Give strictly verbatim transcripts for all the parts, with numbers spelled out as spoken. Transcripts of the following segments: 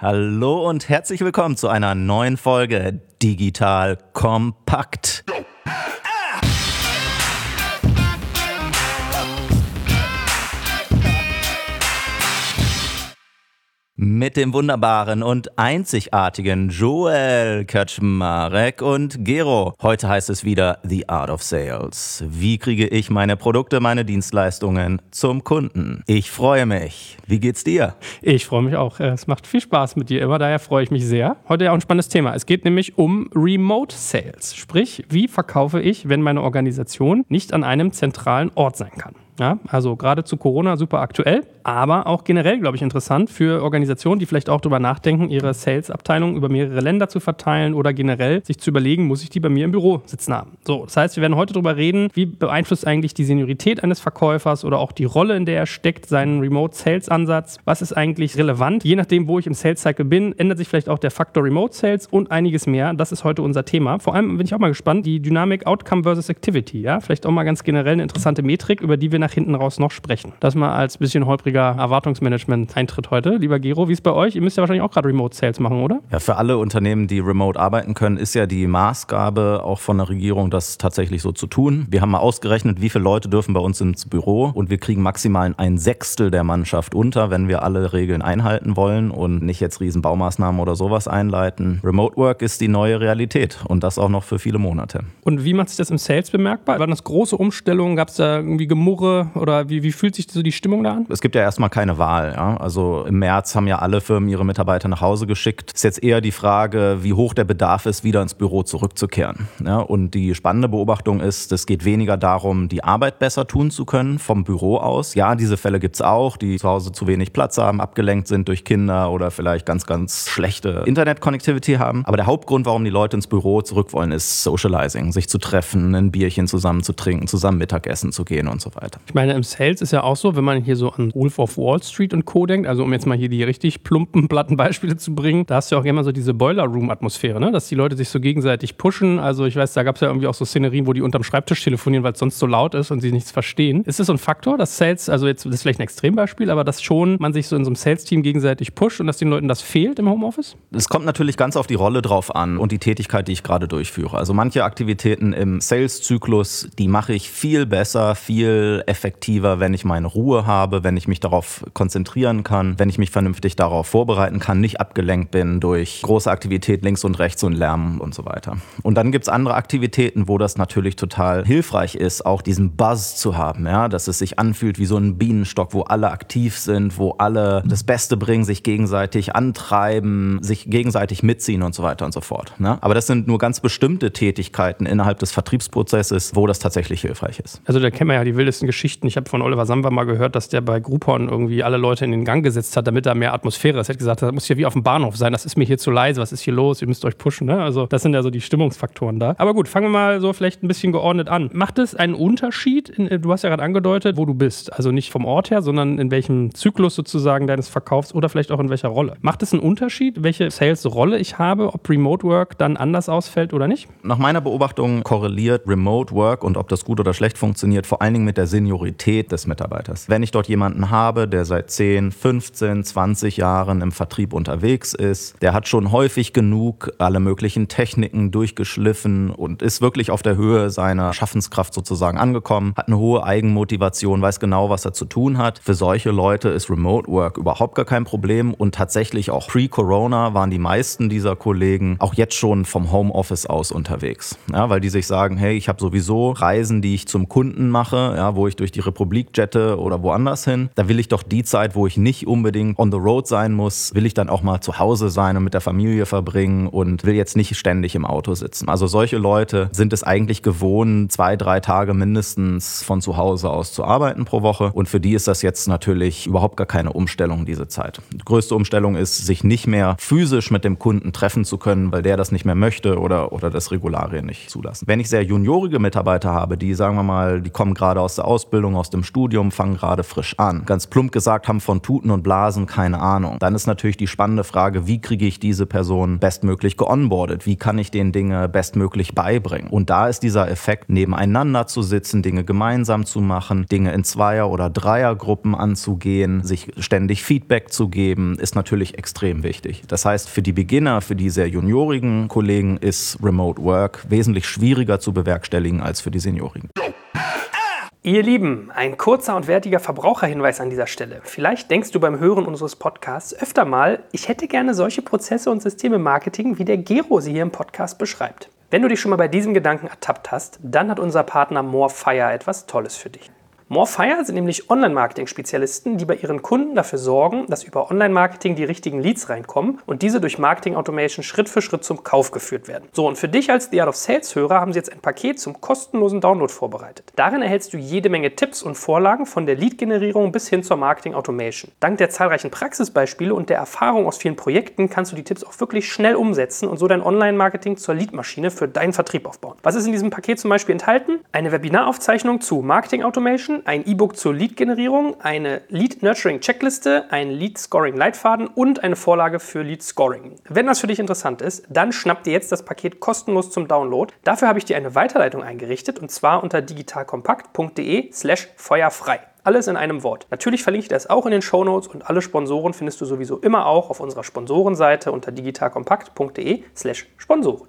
Hallo und herzlich willkommen zu einer neuen Folge Digital Kompakt. Mit dem wunderbaren und einzigartigen Joel Kaczmarek und Gero. Heute heißt es wieder The Art of Sales. Wie kriege ich meine Produkte, meine Dienstleistungen zum Kunden? Ich freue mich. Wie geht's dir? Ich freue mich auch. Es macht viel Spaß mit dir immer, daher freue ich mich sehr. Heute ja auch ein spannendes Thema. Es geht nämlich um Remote Sales. Sprich, wie verkaufe ich, wenn meine Organisation nicht an einem zentralen Ort sein kann? Ja, also gerade zu Corona super aktuell, aber auch generell, glaube ich, interessant für Organisationen, die vielleicht auch darüber nachdenken, ihre Sales-Abteilung über mehrere Länder zu verteilen oder generell sich zu überlegen, muss ich die bei mir im Büro sitzen haben. So, das heißt, wir werden heute darüber reden, wie beeinflusst eigentlich die Seniorität eines Verkäufers oder auch die Rolle, in der er steckt, seinen Remote-Sales-Ansatz. Was ist eigentlich relevant? Je nachdem, wo ich im Sales-Cycle bin, ändert sich vielleicht auch der Faktor Remote-Sales und einiges mehr. Das ist heute unser Thema. Vor allem bin ich auch mal gespannt, die Dynamik Outcome versus Activity. Ja? Vielleicht auch mal ganz generell eine interessante Metrik, über die wir nach hinten raus noch sprechen. Das mal als bisschen holpriger Erwartungsmanagement-Eintritt heute. Lieber Gero, wie ist es bei euch? Ihr müsst ja wahrscheinlich auch gerade Remote-Sales machen, oder? Ja, für alle Unternehmen, die remote arbeiten können, ist ja die Maßgabe auch von der Regierung, das tatsächlich so zu tun. Wir haben mal ausgerechnet, wie viele Leute dürfen bei uns ins Büro und wir kriegen maximal ein Sechstel der Mannschaft unter, wenn wir alle Regeln einhalten wollen und nicht jetzt riesen Baumaßnahmen oder sowas einleiten. Remote Work ist die neue Realität und das auch noch für viele Monate. Und wie macht sich das im Sales bemerkbar? Waren das große Umstellungen? Gab es da irgendwie Gemurre oder wie, wie fühlt sich so die Stimmung da an? Es gibt ja erstmal keine Wahl. Ja? Also im März haben ja alle Firmen ihre Mitarbeiter nach Hause geschickt. Ist jetzt eher die Frage, wie hoch der Bedarf ist, wieder ins Büro zurückzukehren. Ja? Und die spannende Beobachtung ist, es geht weniger darum, die Arbeit besser tun zu können vom Büro aus. Ja, diese Fälle gibt es auch, die zu Hause zu wenig Platz haben, abgelenkt sind durch Kinder oder vielleicht ganz, ganz schlechte Internet-Connectivity haben. Aber der Hauptgrund, warum die Leute ins Büro zurück wollen, ist Socializing, sich zu treffen, ein Bierchen zusammen zu trinken, zusammen Mittagessen zu gehen und so weiter. Ich meine, im Sales ist ja auch so, wenn man hier so an Wolf of Wall Street und Co. denkt, also um jetzt mal hier die richtig plumpen, platten Beispiele zu bringen, da hast du ja auch immer so diese Boiler-Room-Atmosphäre, ne? Dass die Leute sich so gegenseitig pushen. Also ich weiß, da gab es ja irgendwie auch so Szenerien, wo die unterm Schreibtisch telefonieren, weil es sonst so laut ist und sie nichts verstehen. Ist das so ein Faktor, dass Sales, also jetzt das ist vielleicht ein Extrembeispiel, aber dass schon man sich so in so einem Sales-Team gegenseitig pusht und dass den Leuten das fehlt im Homeoffice? Es kommt natürlich ganz auf die Rolle drauf an und die Tätigkeit, die ich gerade durchführe. Also manche Aktivitäten im Sales-Zyklus, die mache ich viel besser, viel effektiver, wenn ich meine Ruhe habe, wenn ich mich darauf konzentrieren kann, wenn ich mich vernünftig darauf vorbereiten kann, nicht abgelenkt bin durch große Aktivität links und rechts und Lärm und so weiter. Und dann gibt es andere Aktivitäten, wo das natürlich total hilfreich ist, auch diesen Buzz zu haben, ja, dass es sich anfühlt wie so ein Bienenstock, wo alle aktiv sind, wo alle das Beste bringen, sich gegenseitig antreiben, sich gegenseitig mitziehen und so weiter und so fort. Ne? Aber das sind nur ganz bestimmte Tätigkeiten innerhalb des Vertriebsprozesses, wo das tatsächlich hilfreich ist. Also da kennen wir ja die wildesten Geschichten. Ich habe von Oliver Samba mal gehört, dass der bei Groupon irgendwie alle Leute in den Gang gesetzt hat, damit da mehr Atmosphäre ist. Er hat gesagt, das muss ja wie auf dem Bahnhof sein, das ist mir hier zu leise, was ist hier los, ihr müsst euch pushen. Ne? Also das sind ja so die Stimmungsfaktoren da. Aber gut, fangen wir mal so vielleicht ein bisschen geordnet an. Macht es einen Unterschied, in, du hast ja gerade angedeutet, wo du bist, also nicht vom Ort her, sondern in welchem Zyklus sozusagen deines Verkaufs oder vielleicht auch in welcher Rolle? Macht es einen Unterschied, welche Sales-Rolle ich habe, ob Remote Work dann anders ausfällt oder nicht? Nach meiner Beobachtung korreliert Remote Work und ob das gut oder schlecht funktioniert, vor allen Dingen mit der Seniorität des Mitarbeiters. Wenn ich dort jemanden habe, der seit zehn, fünfzehn, zwanzig Jahren im Vertrieb unterwegs ist, der hat schon häufig genug alle möglichen Techniken durchgeschliffen und ist wirklich auf der Höhe seiner Schaffenskraft sozusagen angekommen, hat eine hohe Eigenmotivation, weiß genau, was er zu tun hat. Für solche Leute ist Remote Work überhaupt gar kein Problem und tatsächlich auch pre-Corona waren die meisten dieser Kollegen auch jetzt schon vom Homeoffice aus unterwegs, ja, weil die sich sagen, hey, ich habe sowieso Reisen, die ich zum Kunden mache, ja, wo ich durch die Republik jette oder woanders hin. Da will ich doch die Zeit, wo ich nicht unbedingt on the road sein muss, will ich dann auch mal zu Hause sein und mit der Familie verbringen und will jetzt nicht ständig im Auto sitzen. Also solche Leute sind es eigentlich gewohnt, zwei, drei Tage mindestens von zu Hause aus zu arbeiten pro Woche. Und für die ist das jetzt natürlich überhaupt gar keine Umstellung, diese Zeit. Die größte Umstellung ist, sich nicht mehr physisch mit dem Kunden treffen zu können, weil der das nicht mehr möchte oder, oder das Regularien nicht zulassen. Wenn ich sehr juniorige Mitarbeiter habe, die, sagen wir mal, die kommen gerade aus der Ausbildung, Ausbildung, aus dem Studium, fangen gerade frisch an. Ganz plump gesagt, haben von Tuten und Blasen keine Ahnung. Dann ist natürlich die spannende Frage, wie kriege ich diese Person bestmöglich geonboardet? Wie kann ich denen Dinge bestmöglich beibringen? Und da ist dieser Effekt, nebeneinander zu sitzen, Dinge gemeinsam zu machen, Dinge in Zweier- oder Dreiergruppen anzugehen, sich ständig Feedback zu geben, ist natürlich extrem wichtig. Das heißt, für die Beginner, für die sehr juniorigen Kollegen ist Remote Work wesentlich schwieriger zu bewerkstelligen als für die Seniorigen. Ihr Lieben, ein kurzer und wertiger Verbraucherhinweis an dieser Stelle. Vielleicht denkst du beim Hören unseres Podcasts öfter mal, ich hätte gerne solche Prozesse und Systeme im Marketing, wie der Gero sie hier im Podcast beschreibt. Wenn du dich schon mal bei diesem Gedanken ertappt hast, dann hat unser Partner Morefire etwas Tolles für dich. Morefire sind nämlich Online-Marketing-Spezialisten, die bei ihren Kunden dafür sorgen, dass über Online-Marketing die richtigen Leads reinkommen und diese durch Marketing-Automation Schritt für Schritt zum Kauf geführt werden. So, und für dich als The Art of Sales-Hörer haben sie jetzt ein Paket zum kostenlosen Download vorbereitet. Darin erhältst du jede Menge Tipps und Vorlagen von der Lead-Generierung bis hin zur Marketing-Automation. Dank der zahlreichen Praxisbeispiele und der Erfahrung aus vielen Projekten kannst du die Tipps auch wirklich schnell umsetzen und so dein Online-Marketing zur Lead-Maschine für deinen Vertrieb aufbauen. Was ist in diesem Paket zum Beispiel enthalten? Eine Webinaraufzeichnung zu Marketing-Automation, ein E-Book zur Lead-Generierung, eine Lead-Nurturing-Checkliste, ein Lead-Scoring-Leitfaden und eine Vorlage für Lead-Scoring. Wenn das für dich interessant ist, dann schnapp dir jetzt das Paket kostenlos zum Download. Dafür habe ich dir eine Weiterleitung eingerichtet und zwar unter digitalkompakt.de slash feuerfrei. Alles in einem Wort. Natürlich verlinke ich das auch in den Shownotes und alle Sponsoren findest du sowieso immer auch auf unserer Sponsorenseite unter digitalkompakt.de slash Sponsoren.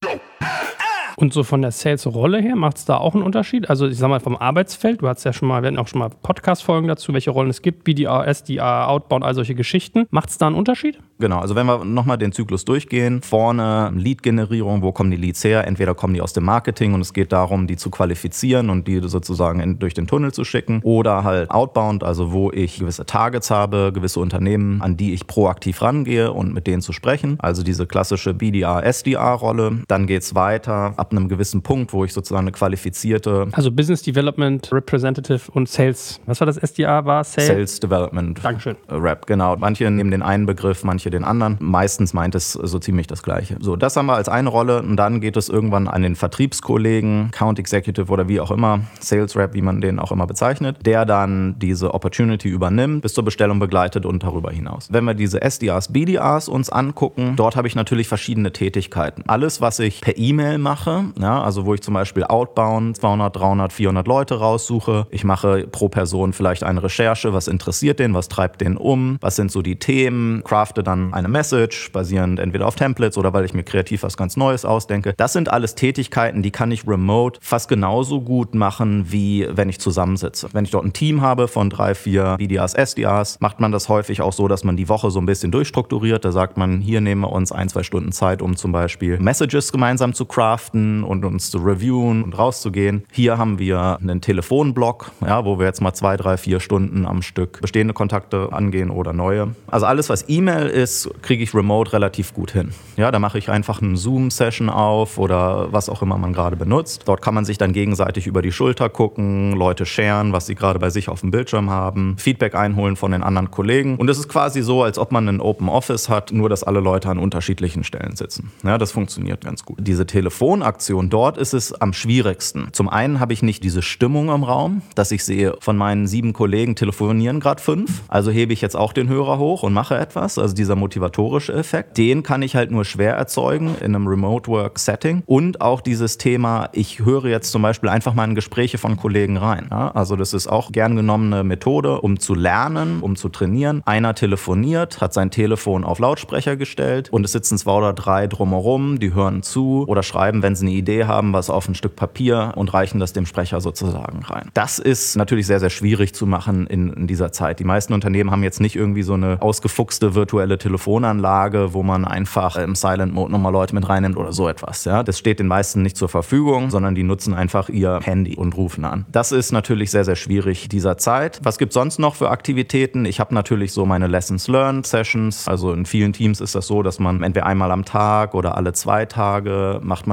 Und so von der Sales-Rolle her, macht es da auch einen Unterschied? Also ich sag mal vom Arbeitsfeld, du hast ja schon mal, wir hatten auch schon mal Podcast-Folgen dazu, welche Rollen es gibt, B D R, S D R, Outbound, all solche Geschichten. Macht es da einen Unterschied? Genau, also wenn wir nochmal den Zyklus durchgehen, vorne Lead-Generierung, wo kommen die Leads her? Entweder kommen die aus dem Marketing und es geht darum, die zu qualifizieren und die sozusagen in, durch den Tunnel zu schicken. Oder halt Outbound, also wo ich gewisse Targets habe, gewisse Unternehmen, an die ich proaktiv rangehe und mit denen zu sprechen. Also diese klassische B D R, S D R-Rolle. Dann geht es weiter ab einem gewissen Punkt, wo ich sozusagen eine qualifizierte... Also Business Development, Representative und Sales. Was war das S D R? War Sales? Sales Development. Dankeschön. Rep, genau. Manche nehmen den einen Begriff, manche den anderen. Meistens meint es so ziemlich das Gleiche. So, das haben wir als eine Rolle und dann geht es irgendwann an den Vertriebskollegen, Account Executive oder wie auch immer, Sales Rep, wie man den auch immer bezeichnet, der dann diese Opportunity übernimmt, bis zur Bestellung begleitet und darüber hinaus. Wenn wir diese S D Rs, B D Rs uns angucken, dort habe ich natürlich verschiedene Tätigkeiten. Alles, was ich per E-Mail mache, ja, also wo ich zum Beispiel Outbound zweihundert, dreihundert, vierhundert Leute raussuche. Ich mache pro Person vielleicht eine Recherche, was interessiert den, was treibt den um, was sind so die Themen, crafte dann eine Message, basierend entweder auf Templates oder weil ich mir kreativ was ganz Neues ausdenke. Das sind alles Tätigkeiten, die kann ich remote fast genauso gut machen, wie wenn ich zusammensitze. Wenn ich dort ein Team habe von drei, vier B D Rs, S D Rs, macht man das häufig auch so, dass man die Woche so ein bisschen durchstrukturiert. Da sagt man, hier nehmen wir uns ein, zwei Stunden Zeit, um zum Beispiel Messages gemeinsam zu craften und uns zu reviewen und rauszugehen. Hier haben wir einen Telefonblock, ja, wo wir jetzt mal zwei, drei, vier Stunden am Stück bestehende Kontakte angehen oder neue. Also alles, was E-Mail ist, kriege ich remote relativ gut hin. Ja, da mache ich einfach eine Zoom-Session auf oder was auch immer man gerade benutzt. Dort kann man sich dann gegenseitig über die Schulter gucken, Leute sharen, was sie gerade bei sich auf dem Bildschirm haben, Feedback einholen von den anderen Kollegen. Und es ist quasi so, als ob man ein Open Office hat, nur dass alle Leute an unterschiedlichen Stellen sitzen. Ja, das funktioniert ganz gut. Diese Telefonaktion, dort ist es am schwierigsten. Zum einen habe ich nicht diese Stimmung im Raum, dass ich sehe, von meinen sieben Kollegen telefonieren gerade fünf. Also hebe ich jetzt auch den Hörer hoch und mache etwas. Also dieser motivatorische Effekt, den kann ich halt nur schwer erzeugen in einem Remote-Work-Setting. Und auch dieses Thema, ich höre jetzt zum Beispiel einfach mal in Gespräche von Kollegen rein. Ja, also das ist auch gern genommene Methode, um zu lernen, um zu trainieren. Einer telefoniert, hat sein Telefon auf Lautsprecher gestellt und es sitzen zwei oder drei drumherum, die hören zu oder schreiben, wenn sie eine Idee haben, was auf ein Stück Papier und reichen das dem Sprecher sozusagen rein. Das ist natürlich sehr, sehr schwierig zu machen in, in dieser Zeit. Die meisten Unternehmen haben jetzt nicht irgendwie so eine ausgefuchste virtuelle Telefonanlage, wo man einfach im Silent Mode nochmal Leute mit reinnimmt oder so etwas. Ja? Das steht den meisten nicht zur Verfügung, sondern die nutzen einfach ihr Handy und rufen an. Das ist natürlich sehr, sehr schwierig dieser Zeit. Was gibt es sonst noch für Aktivitäten? Ich habe natürlich so meine Lessons Learned Sessions. Also in vielen Teams ist das so, dass man entweder einmal am Tag oder alle zwei Tage macht man wie bei den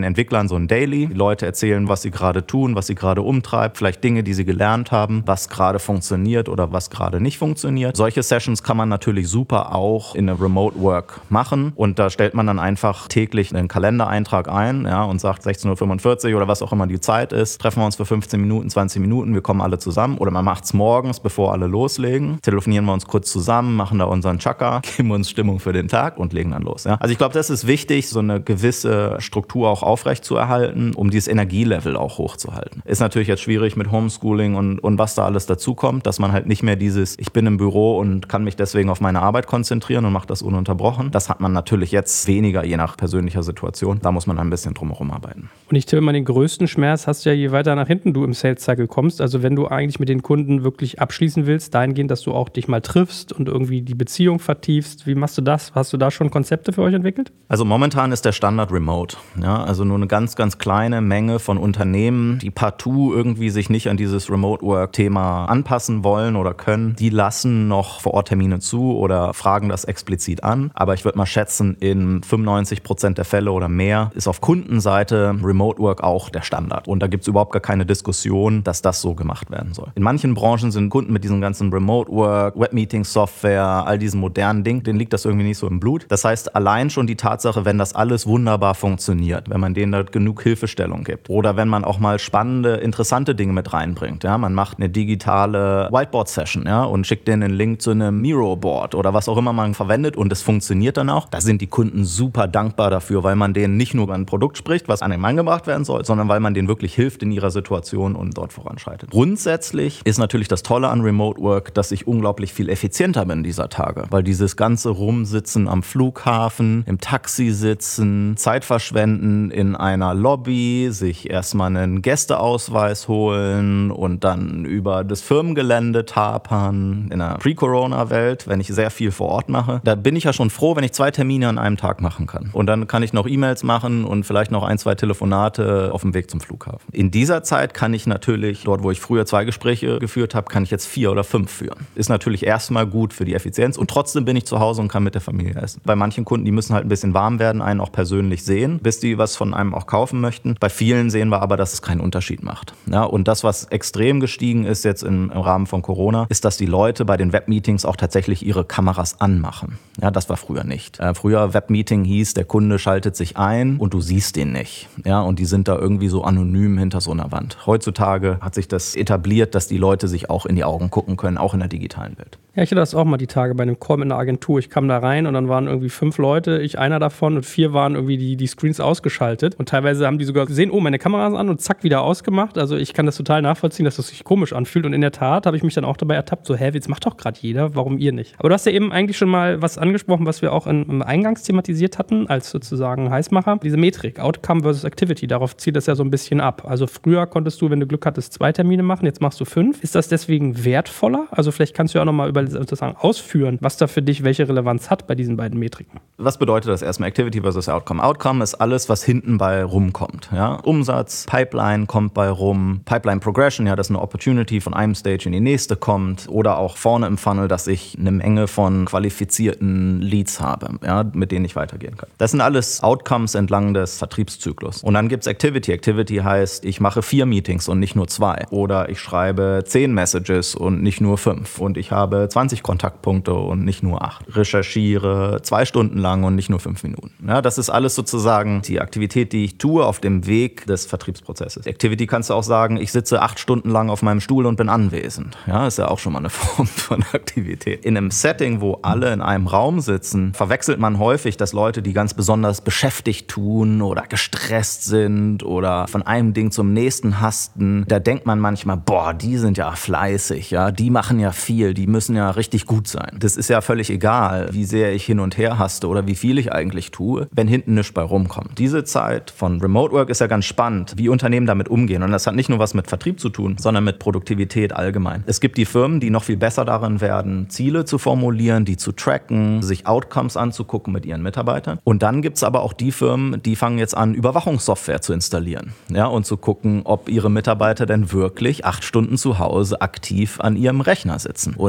den Entwicklern so ein Daily. Die Leute erzählen, was sie gerade tun, was sie gerade umtreibt, vielleicht Dinge, die sie gelernt haben, was gerade funktioniert oder was gerade nicht funktioniert. Solche Sessions kann man natürlich super auch in eine Remote Work machen und da stellt man dann einfach täglich einen Kalendereintrag ein, ja, und sagt sechzehn Uhr fünfundvierzig oder was auch immer die Zeit ist, treffen wir uns für fünfzehn Minuten, zwanzig Minuten, wir kommen alle zusammen oder man macht es morgens, bevor alle loslegen, telefonieren wir uns kurz zusammen, machen da unseren Chaka, geben uns Stimmung für den Tag und legen dann los. Ja. Also ich glaube, das ist wichtig, so eine gewisse Struktur auch aufrecht zu erhalten, um dieses Energielevel auch hochzuhalten. Ist natürlich jetzt schwierig mit Homeschooling und, und was da alles dazukommt, dass man halt nicht mehr dieses, ich bin im Büro und kann mich deswegen auf meine Arbeit konzentrieren und mache das ununterbrochen. Das hat man natürlich jetzt weniger, je nach persönlicher Situation. Da muss man ein bisschen drumherum arbeiten. Und ich tippe mal, den größten Schmerz hast du ja, je weiter nach hinten du im Sales-Cycle kommst. Also wenn du eigentlich mit den Kunden wirklich abschließen willst, dahingehend, dass du auch dich mal triffst und irgendwie die Beziehung vertiefst. Wie machst du das? Hast du da schon Konzepte für euch entwickelt? Also momentan ist der Standard Remote. Ja, also nur eine ganz, ganz kleine Menge von Unternehmen, die partout irgendwie sich nicht an dieses Remote-Work-Thema anpassen wollen oder können, die lassen noch Vor-Ort-Termine zu oder fragen das explizit an. Aber ich würde mal schätzen, in fünfundneunzig Prozent der Fälle oder mehr ist auf Kundenseite Remote Work auch der Standard. Und da gibt es überhaupt gar keine Diskussion, dass das so gemacht werden soll. In manchen Branchen sind Kunden mit diesem ganzen Remote Work, Webmeeting-Software, all diesen modernen Dingen, denen liegt das irgendwie nicht so im Blut. Das heißt, allein schon die Tatsache, wenn das alles wunderbar funktioniert, wenn man denen da genug Hilfestellung gibt oder wenn man auch mal spannende, interessante Dinge mit reinbringt. Ja? Man macht eine digitale Whiteboard-Session, ja, und schickt denen einen Link zu einem Miro-Board oder was auch immer man verwendet und es funktioniert dann auch. Da sind die Kunden super dankbar dafür, weil man denen nicht nur über ein Produkt spricht, was an den Mann gebracht werden soll, sondern weil man denen wirklich hilft in ihrer Situation und dort voranschreitet. Grundsätzlich ist natürlich das Tolle an Remote Work, dass ich unglaublich viel effizienter bin dieser Tage, weil dieses ganze Rumsitzen am Flughafen, im Taxi sitzen, Zeit verschwenden in einer Lobby, sich erstmal einen Gästeausweis holen und dann über das Firmengelände tapern in einer Pre-Corona-Welt, wenn ich sehr viel vor Ort mache. Da bin ich ja schon froh, wenn ich zwei Termine an einem Tag machen kann. Und dann kann ich noch E-Mails machen und vielleicht noch ein, zwei Telefonate auf dem Weg zum Flughafen. In dieser Zeit kann ich natürlich, dort wo ich früher zwei Gespräche geführt habe, kann ich jetzt vier oder fünf führen. Ist natürlich erstmal gut für die Effizienz und trotzdem bin ich zu Hause und kann mit der Familie essen. Bei manchen Kunden, die müssen halt ein bisschen warm werden, einen auch persönlich sehen, bis die was von einem auch kaufen möchten. Bei vielen sehen wir aber, dass es keinen Unterschied macht. Ja, und das, was extrem gestiegen ist jetzt im, im Rahmen von Corona, ist, dass die Leute bei den Webmeetings auch tatsächlich ihre Kameras anmachen. Ja, das war früher nicht. Äh, früher Webmeeting hieß, der Kunde schaltet sich ein und du siehst den nicht. Ja, und die sind da irgendwie so anonym hinter so einer Wand. Heutzutage hat sich das etabliert, dass die Leute sich auch in die Augen gucken können, auch in der digitalen Welt. Ja, ich hatte das auch mal die Tage bei einem Call in der Agentur. Ich kam da rein und dann waren irgendwie fünf Leute, ich einer davon und vier waren irgendwie die, die Screens ausgeschaltet. Und teilweise haben die sogar gesehen, oh, meine Kamera ist an und zack, wieder ausgemacht. Also ich kann das total nachvollziehen, dass das sich komisch anfühlt. Und in der Tat habe ich mich dann auch dabei ertappt, so, hä, jetzt macht doch gerade jeder, warum ihr nicht? Aber du hast ja eben eigentlich schon mal was angesprochen, was wir auch in, im Eingangs thematisiert hatten, als sozusagen Heißmacher. Diese Metrik, Outcome versus Activity, darauf zielt das ja so ein bisschen ab. Also früher konntest du, wenn du Glück hattest, zwei Termine machen, jetzt machst du fünf. Ist das deswegen wertvoller? Also vielleicht kannst du ja auch nochmal über sozusagen ausführen, was da für dich welche Relevanz hat bei diesen beiden Metriken. Was bedeutet das erstmal Activity versus Outcome? Outcome ist alles, was hinten bei rumkommt. Ja? Umsatz, Pipeline kommt bei rum, Pipeline Progression, ja, dass eine Opportunity von einem Stage in die nächste kommt oder auch vorne im Funnel, dass ich eine Menge von qualifizierten Leads habe, ja, mit denen ich weitergehen kann. Das sind alles Outcomes entlang des Vertriebszyklus. Und dann gibt es Activity. Activity heißt, ich mache vier Meetings und nicht nur zwei. Oder ich schreibe zehn Messages und nicht nur fünf. Und ich habe zwanzig Kontaktpunkte und nicht nur acht. Recherchiere zwei Stunden lang und nicht nur fünf Minuten. Ja, das ist alles sozusagen die Aktivität, die ich tue auf dem Weg des Vertriebsprozesses. Activity kannst du auch sagen, ich sitze acht Stunden lang auf meinem Stuhl und bin anwesend. Ja, ist ja auch schon mal eine Form von Aktivität. In einem Setting, wo alle in einem Raum sitzen, verwechselt man häufig, dass Leute, die ganz besonders beschäftigt tun oder gestresst sind oder von einem Ding zum nächsten hasten, da denkt man manchmal, boah, die sind ja fleißig, ja, die machen ja viel, die müssen ja richtig gut sein. Das ist ja völlig egal, wie sehr ich hin und her haste oder wie viel ich eigentlich tue, wenn hinten nichts bei rumkommt. Diese Zeit von Remote Work ist ja ganz spannend, wie Unternehmen damit umgehen. Und das hat nicht nur was mit Vertrieb zu tun, sondern mit Produktivität allgemein. Es gibt die Firmen, die noch viel besser darin werden, Ziele zu formulieren, die zu tracken, sich Outcomes anzugucken mit ihren Mitarbeitern. Und dann gibt es aber auch die Firmen, die fangen jetzt an, Überwachungssoftware zu installieren, ja, und zu gucken, ob ihre Mitarbeiter denn wirklich acht Stunden zu Hause aktiv an ihrem Rechner sitzen. Und die Software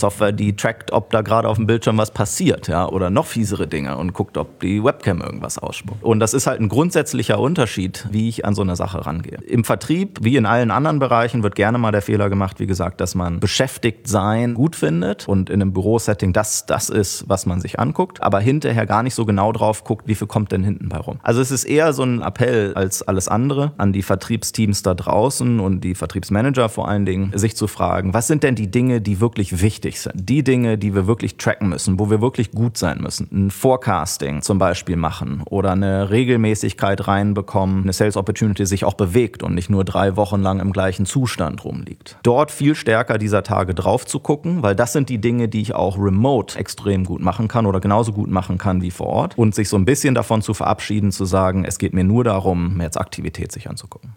Software, die trackt, ob da gerade auf dem Bildschirm was passiert, ja, oder noch fiesere Dinge und guckt, ob die Webcam irgendwas ausspuckt. Und das ist halt ein grundsätzlicher Unterschied, wie ich an so eine Sache rangehe. Im Vertrieb, wie in allen anderen Bereichen, wird gerne mal der Fehler gemacht, wie gesagt, dass man beschäftigt sein gut findet und in einem Bürosetting das das ist, was man sich anguckt, aber hinterher gar nicht so genau drauf guckt, wie viel kommt denn hinten bei rum. Also es ist eher so ein Appell als alles andere an die Vertriebsteams da draußen und die Vertriebsmanager vor allen Dingen, sich zu fragen, was sind denn die Dinge, die wirklich wichtig sind? Die Dinge, die wir wirklich tracken müssen, wo wir wirklich gut sein müssen. Ein Forecasting zum Beispiel machen oder eine Regelmäßigkeit reinbekommen, eine Sales Opportunity sich auch bewegt und nicht nur drei Wochen lang im gleichen Zustand rumliegt. Dort viel stärker dieser Tage drauf zu gucken, weil das sind die Dinge, die ich auch remote extrem gut machen kann oder genauso gut machen kann wie vor Ort und sich so ein bisschen davon zu verabschieden, zu sagen, es geht mir nur darum, jetzt Aktivität sich anzugucken.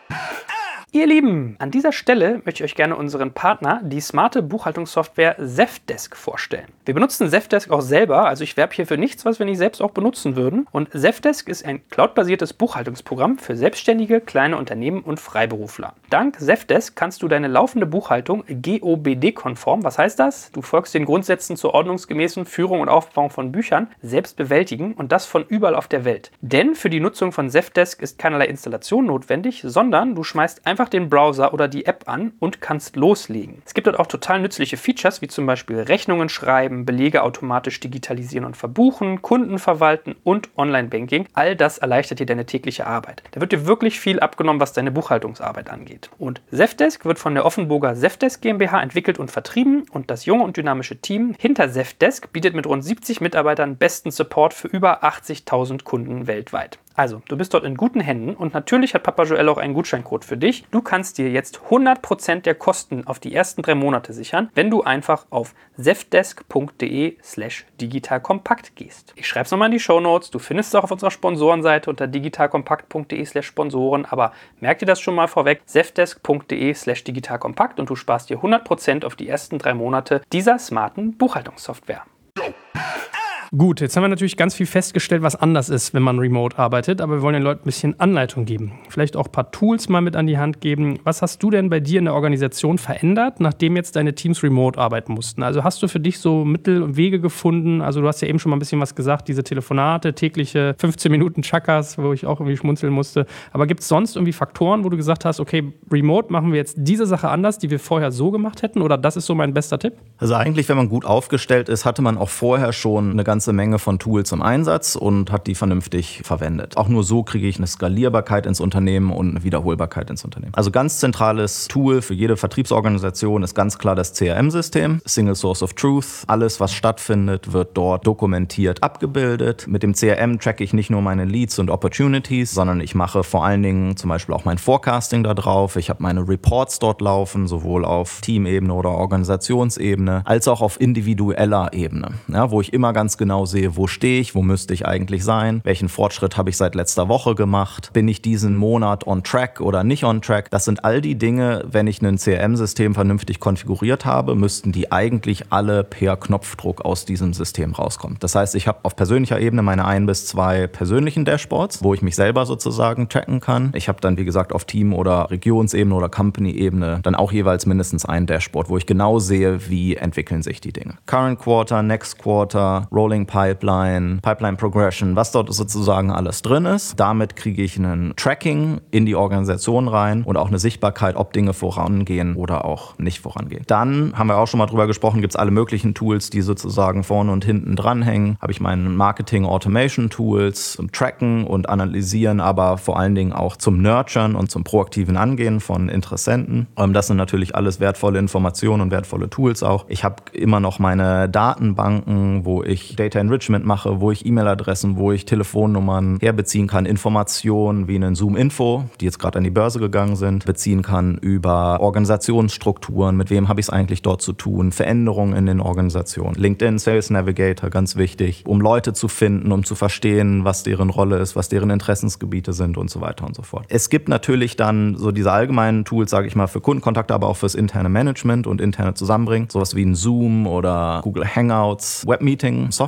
Ihr Lieben, an dieser Stelle möchte ich euch gerne unseren Partner, die smarte Buchhaltungssoftware Zendesk, vorstellen. Wir benutzen Zendesk auch selber, also ich werbe hier für nichts, was wir nicht selbst auch benutzen würden. Und Zendesk ist ein cloudbasiertes Buchhaltungsprogramm für Selbstständige, kleine Unternehmen und Freiberufler. Dank Zendesk kannst du deine laufende Buchhaltung G O B D-konform, was heißt das? Du folgst den Grundsätzen zur ordnungsgemäßen Führung und Aufbau von Büchern, selbst bewältigen und das von überall auf der Welt. Denn für die Nutzung von Zendesk ist keinerlei Installation notwendig, sondern du schmeißt einfach den Browser oder die App an und kannst loslegen. Es gibt dort auch total nützliche Features, wie zum Beispiel Rechnungen schreiben, Belege automatisch digitalisieren und verbuchen, Kunden verwalten und Online-Banking. All das erleichtert dir deine tägliche Arbeit. Da wird dir wirklich viel abgenommen, was deine Buchhaltungsarbeit angeht. Und Zendesk wird von der Offenburger Zendesk GmbH entwickelt und vertrieben und das junge und dynamische Team hinter Zendesk bietet mit rund siebzig Mitarbeitern besten Support für über achtzigtausend Kunden weltweit. Also, du bist dort in guten Händen und natürlich hat Papa Joel auch einen Gutscheincode für dich. Du kannst dir jetzt hundert Prozent der Kosten auf die ersten drei Monate sichern, wenn du einfach auf zendesk.de slash digitalkompakt gehst. Ich schreibe es nochmal in die Shownotes. Du findest es auch auf unserer Sponsorenseite unter digitalkompakt.de slash Sponsoren, aber merk dir das schon mal vorweg, zendesk.de slash digitalkompakt und du sparst dir hundert Prozent auf die ersten drei Monate dieser smarten Buchhaltungssoftware. Gut, jetzt haben wir natürlich ganz viel festgestellt, was anders ist, wenn man remote arbeitet, aber wir wollen den Leuten ein bisschen Anleitung geben. Vielleicht auch ein paar Tools mal mit an die Hand geben. Was hast du denn bei dir in der Organisation verändert, nachdem jetzt deine Teams remote arbeiten mussten? Also hast du für dich so Mittel und Wege gefunden? Also du hast ja eben schon mal ein bisschen was gesagt, diese Telefonate, tägliche fünfzehn Minuten Chakas, wo ich auch irgendwie schmunzeln musste. Aber gibt es sonst irgendwie Faktoren, wo du gesagt hast, okay, remote machen wir jetzt diese Sache anders, die wir vorher so gemacht hätten? Oder das ist so mein bester Tipp? Also eigentlich, wenn man gut aufgestellt ist, hatte man auch vorher schon eine ganze Menge von Tools im Einsatz und hat die vernünftig verwendet. Auch nur so kriege ich eine Skalierbarkeit ins Unternehmen und eine Wiederholbarkeit ins Unternehmen. Also ganz zentrales Tool für jede Vertriebsorganisation ist ganz klar das C R M-System, Single Source of Truth. Alles, was stattfindet, wird dort dokumentiert abgebildet. Mit dem C R M tracke ich nicht nur meine Leads und Opportunities, sondern ich mache vor allen Dingen zum Beispiel auch mein Forecasting da drauf. Ich habe meine Reports dort laufen, sowohl auf Teamebene oder Organisationsebene, als auch auf individueller Ebene, ja, wo ich immer ganz genau sehe, wo stehe ich, wo müsste ich eigentlich sein, welchen Fortschritt habe ich seit letzter Woche gemacht, bin ich diesen Monat on track oder nicht on track. Das sind all die Dinge, wenn ich ein C R M-System vernünftig konfiguriert habe, müssten die eigentlich alle per Knopfdruck aus diesem System rauskommen. Das heißt, ich habe auf persönlicher Ebene meine ein bis zwei persönlichen Dashboards, wo ich mich selber sozusagen tracken kann. Ich habe dann, wie gesagt, auf Team- oder Regionsebene oder Company-Ebene dann auch jeweils mindestens ein Dashboard, wo ich genau sehe, wie entwickeln sich die Dinge. Current Quarter, Next Quarter, Rolling Pipeline, Pipeline Progression, was dort sozusagen alles drin ist. Damit kriege ich ein Tracking in die Organisation rein und auch eine Sichtbarkeit, ob Dinge vorangehen oder auch nicht vorangehen. Dann haben wir auch schon mal drüber gesprochen, gibt es alle möglichen Tools, die sozusagen vorne und hinten dranhängen. Habe ich meine Marketing Automation Tools zum Tracken und Analysieren, aber vor allen Dingen auch zum Nurturen und zum proaktiven Angehen von Interessenten. Das sind natürlich alles wertvolle Informationen und wertvolle Tools auch. Ich habe immer noch meine Datenbanken, wo ich Data Enrichment mache, wo ich E-Mail-Adressen, wo ich Telefonnummern herbeziehen kann, Informationen wie einen Zoom-Info, die jetzt gerade an die Börse gegangen sind, beziehen kann über Organisationsstrukturen, mit wem habe ich es eigentlich dort zu tun, Veränderungen in den Organisationen. LinkedIn, Sales Navigator, ganz wichtig, um Leute zu finden, um zu verstehen, was deren Rolle ist, was deren Interessensgebiete sind und so weiter und so fort. Es gibt natürlich dann so diese allgemeinen Tools, sage ich mal, für Kundenkontakte, aber auch fürs interne Management und interne Zusammenbringen, sowas wie ein Zoom oder Google Hangouts, Webmeeting-Software.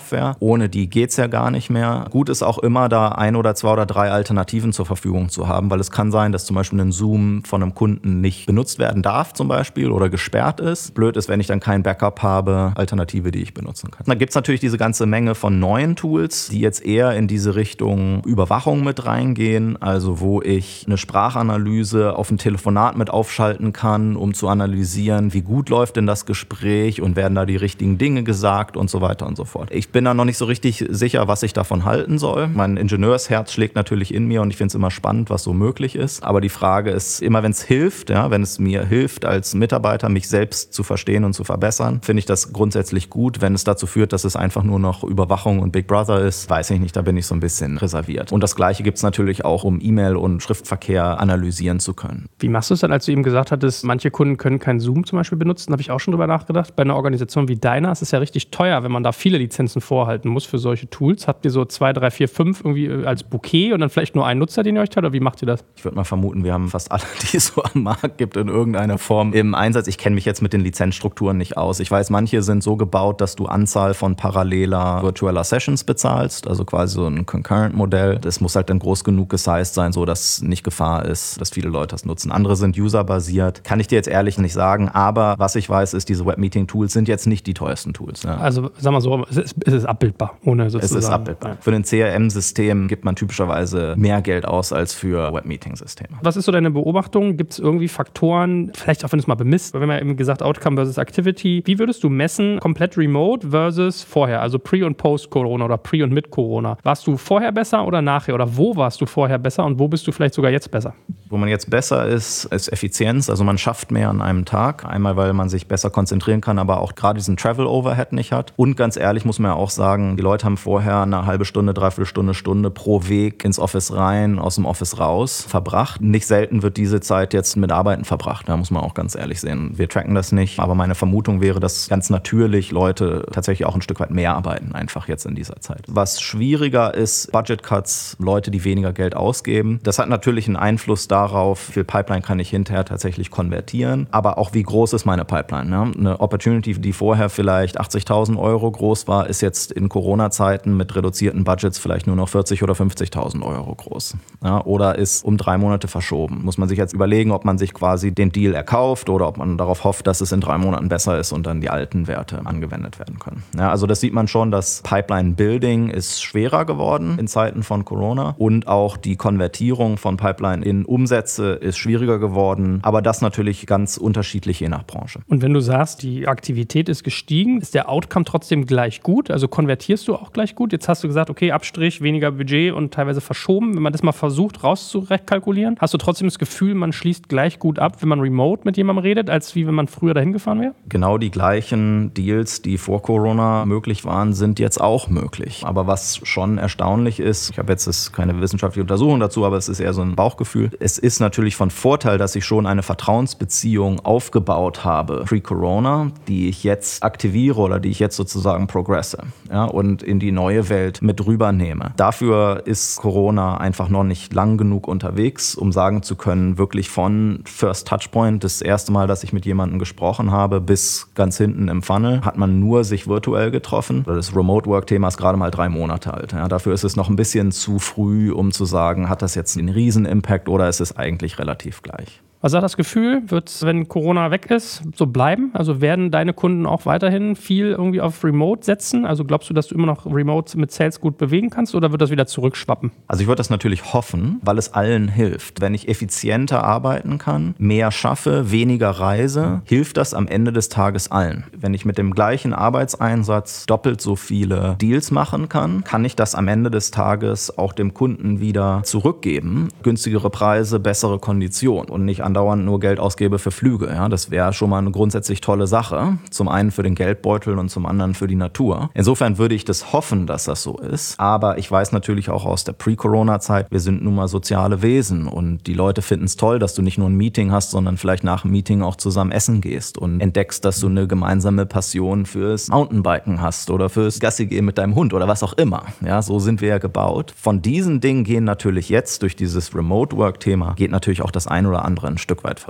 Software. Ohne die geht's ja gar nicht mehr. Gut ist auch immer, da ein oder zwei oder drei Alternativen zur Verfügung zu haben, weil es kann sein, dass zum Beispiel ein Zoom von einem Kunden nicht benutzt werden darf zum Beispiel oder gesperrt ist. Blöd ist, wenn ich dann kein Backup habe, Alternative, die ich benutzen kann. Da gibt's natürlich diese ganze Menge von neuen Tools, die jetzt eher in diese Richtung Überwachung mit reingehen, also wo ich eine Sprachanalyse auf ein Telefonat mit aufschalten kann, um zu analysieren, wie gut läuft denn das Gespräch und werden da die richtigen Dinge gesagt und so weiter und so fort. Ich bin da noch nicht so richtig sicher, was ich davon halten soll. Mein Ingenieursherz schlägt natürlich in mir und ich finde es immer spannend, was so möglich ist. Aber die Frage ist, immer wenn es hilft, ja, wenn es mir hilft als Mitarbeiter, mich selbst zu verstehen und zu verbessern, finde ich das grundsätzlich gut. Wenn es dazu führt, dass es einfach nur noch Überwachung und Big Brother ist, weiß ich nicht, da bin ich so ein bisschen reserviert. Und das Gleiche gibt es natürlich auch, um E-Mail und Schriftverkehr analysieren zu können. Wie machst du es dann, als du eben gesagt hattest, manche Kunden können kein Zoom zum Beispiel benutzen? Da habe ich auch schon drüber nachgedacht. Bei einer Organisation wie deiner ist es ja richtig teuer, wenn man da viele Lizenzen vorhalten muss für solche Tools. Habt ihr so zwei, drei, vier, fünf irgendwie als Bouquet und dann vielleicht nur einen Nutzer, den ihr euch teilt? Oder wie macht ihr das? Ich würde mal vermuten, wir haben fast alle, die es so am Markt gibt, in irgendeiner Form im Einsatz. Ich kenne mich jetzt mit den Lizenzstrukturen nicht aus. Ich weiß, manche sind so gebaut, dass du Anzahl von paralleler virtueller Sessions bezahlst, also quasi so ein Concurrent-Modell. Das muss halt dann groß genug gesized sein, so dass nicht Gefahr ist, dass viele Leute das nutzen. Andere sind userbasiert. Kann ich dir jetzt ehrlich nicht sagen, aber was ich weiß, ist, diese Webmeeting-Tools sind jetzt nicht die teuersten Tools. Ja. Also sag mal so, es ist, es ist abbildbar, ohne sozusagen. Es ist abbildbar. Ja. Für ein C R M-System gibt man typischerweise mehr Geld aus als für Webmeeting-Systeme. Was ist so deine Beobachtung? Gibt es irgendwie Faktoren, vielleicht auch wenn du es mal bemisst, wir haben ja eben gesagt, Outcome versus Activity. Wie würdest du messen, komplett remote versus vorher, also Pre- und Post-Corona oder Pre- und Mit-Corona? Warst du vorher besser oder nachher? Oder wo warst du vorher besser und wo bist du vielleicht sogar jetzt besser? Wo man jetzt besser ist, ist Effizienz. Also man schafft mehr an einem Tag. Einmal, weil man sich besser konzentrieren kann, aber auch gerade diesen Travel-Overhead nicht hat. Und ganz ehrlich muss man ja auch sagen, die Leute haben vorher eine halbe Stunde, dreiviertel Stunde, Stunde pro Weg ins Office rein, aus dem Office raus verbracht. Nicht selten wird diese Zeit jetzt mit Arbeiten verbracht. Da muss man auch ganz ehrlich sehen. Wir tracken das nicht. Aber meine Vermutung wäre, dass ganz natürlich Leute tatsächlich auch ein Stück weit mehr arbeiten, einfach jetzt in dieser Zeit. Was schwieriger ist, Budget Cuts, Leute, die weniger Geld ausgeben. Das hat natürlich einen Einfluss darauf, wie viel Pipeline kann ich hinterher tatsächlich konvertieren, aber auch wie groß ist meine Pipeline. Ne? Eine Opportunity, die vorher vielleicht achtzigtausend Euro groß war, ist jetzt in Corona-Zeiten mit reduzierten Budgets vielleicht nur noch vierzig oder fünfzigtausend Euro groß. Ja? Oder ist um drei Monate verschoben. Muss man sich jetzt überlegen, ob man sich quasi den Deal erkauft oder ob man darauf hofft, dass es in drei Monaten besser ist und dann die alten Werte angewendet werden können. Ja, also das sieht man schon, dass Pipeline-Building ist schwerer geworden in Zeiten von Corona und auch die Konvertierung von Pipeline in Umsätze ist schwieriger geworden, aber das natürlich ganz unterschiedlich je nach Branche. Und wenn du sagst, die Aktivität ist gestiegen, ist der Outcome trotzdem gleich gut? Also konvertierst du auch gleich gut? Jetzt hast du gesagt, okay, Abstrich, weniger Budget und teilweise verschoben. Wenn man das mal versucht rauszukalkulieren, hast du trotzdem das Gefühl, man schließt gleich gut ab, wenn man remote mit jemandem redet, als wie wenn man früher dahin gefahren wäre? Genau die gleichen Deals, die vor Corona möglich waren, sind jetzt auch möglich. Aber was schon erstaunlich ist, ich habe jetzt das keine wissenschaftliche Untersuchung dazu, aber es ist eher so ein Bauchgefühl. Es ist natürlich von Vorteil, dass ich schon eine Vertrauensbeziehung aufgebaut habe pre-Corona, die ich jetzt aktiviere oder die ich jetzt sozusagen progresse, ja, und in die neue Welt mit rübernehme. Dafür ist Corona einfach noch nicht lang genug unterwegs, um sagen zu können, wirklich von First Touchpoint, das erste Mal, dass ich mit jemandem gesprochen habe, bis ganz hinten im Funnel, hat man nur sich virtuell getroffen. Das Remote-Work-Thema ist gerade mal drei Monate alt. Ja, dafür ist es noch ein bisschen zu früh, um zu sagen, hat das jetzt einen riesen Impact oder ist es eigentlich relativ gleich? Was hat das Gefühl, wird es, wenn Corona weg ist, so bleiben? Also werden deine Kunden auch weiterhin viel irgendwie auf Remote setzen? Also glaubst du, dass du immer noch Remote mit Sales gut bewegen kannst oder wird das wieder zurückschwappen? Also ich würde das natürlich hoffen, weil es allen hilft. Wenn ich effizienter arbeiten kann, mehr schaffe, weniger reise, hilft das am Ende des Tages allen. Wenn ich mit dem gleichen Arbeitseinsatz doppelt so viele Deals machen kann, kann ich das am Ende des Tages auch dem Kunden wieder zurückgeben. Günstigere Preise, bessere Konditionen und nicht andauernd nur Geld ausgebe für Flüge. Ja, das wäre schon mal eine grundsätzlich tolle Sache. Zum einen für den Geldbeutel und zum anderen für die Natur. Insofern würde ich das hoffen, dass das so ist. Aber ich weiß natürlich auch aus der Pre-Corona-Zeit, wir sind nun mal soziale Wesen und die Leute finden es toll, dass du nicht nur ein Meeting hast, sondern vielleicht nach dem Meeting auch zusammen essen gehst und entdeckst, dass du eine gemeinsame Passion fürs Mountainbiken hast oder fürs Gassi gehen mit deinem Hund oder was auch immer. Ja, so sind wir ja gebaut. Von diesen Dingen gehen natürlich jetzt durch dieses Remote-Work-Thema geht natürlich auch das ein oder andere ein Stück weit verloren.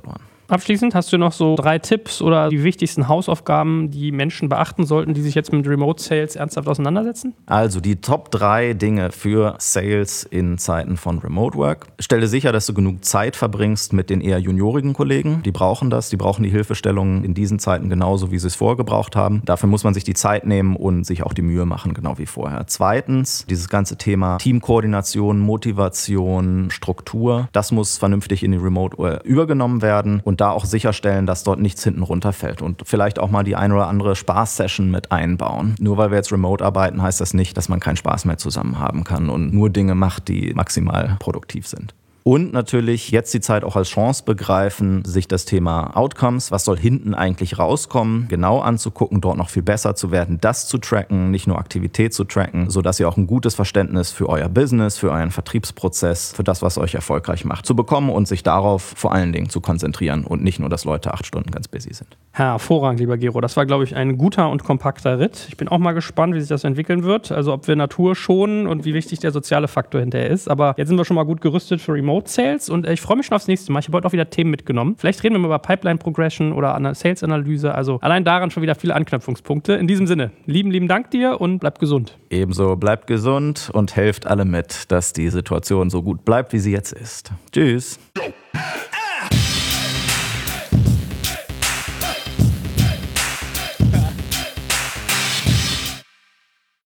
Abschließend hast du noch so drei Tipps oder die wichtigsten Hausaufgaben, die Menschen beachten sollten, die sich jetzt mit Remote Sales ernsthaft auseinandersetzen? Also die Top drei Dinge für Sales in Zeiten von Remote Work. Stelle sicher, dass du genug Zeit verbringst mit den eher juniorigen Kollegen. Die brauchen das, die brauchen die Hilfestellung in diesen Zeiten genauso, wie sie es vorher gebraucht haben. Dafür muss man sich die Zeit nehmen und sich auch die Mühe machen, genau wie vorher. Zweitens, dieses ganze Thema Teamkoordination, Motivation, Struktur, das muss vernünftig in die Remote Work übergenommen werden und da auch sicherstellen, dass dort nichts hinten runterfällt und vielleicht auch mal die ein oder andere Spaß-Session mit einbauen. Nur weil wir jetzt remote arbeiten, heißt das nicht, dass man keinen Spaß mehr zusammen haben kann und nur Dinge macht, die maximal produktiv sind. Und natürlich jetzt die Zeit auch als Chance begreifen, sich das Thema Outcomes, was soll hinten eigentlich rauskommen, genau anzugucken, dort noch viel besser zu werden, das zu tracken, nicht nur Aktivität zu tracken, sodass ihr auch ein gutes Verständnis für euer Business, für euren Vertriebsprozess, für das, was euch erfolgreich macht, zu bekommen und sich darauf vor allen Dingen zu konzentrieren und nicht nur, dass Leute acht Stunden ganz busy sind. Hervorragend, lieber Gero. Das war, glaube ich, ein guter und kompakter Ritt. Ich bin auch mal gespannt, wie sich das entwickeln wird, also ob wir Natur schonen und wie wichtig der soziale Faktor hinterher ist. Aber jetzt sind wir schon mal gut gerüstet für Remote Sales und ich freue mich schon aufs nächste Mal. Ich habe heute auch wieder Themen mitgenommen. Vielleicht reden wir mal über Pipeline Progression oder eine Sales-Analyse. Also allein daran schon wieder viele Anknüpfungspunkte. In diesem Sinne, lieben, lieben Dank dir und bleib gesund. Ebenso, bleibt gesund und helft alle mit, dass die Situation so gut bleibt, wie sie jetzt ist. Tschüss.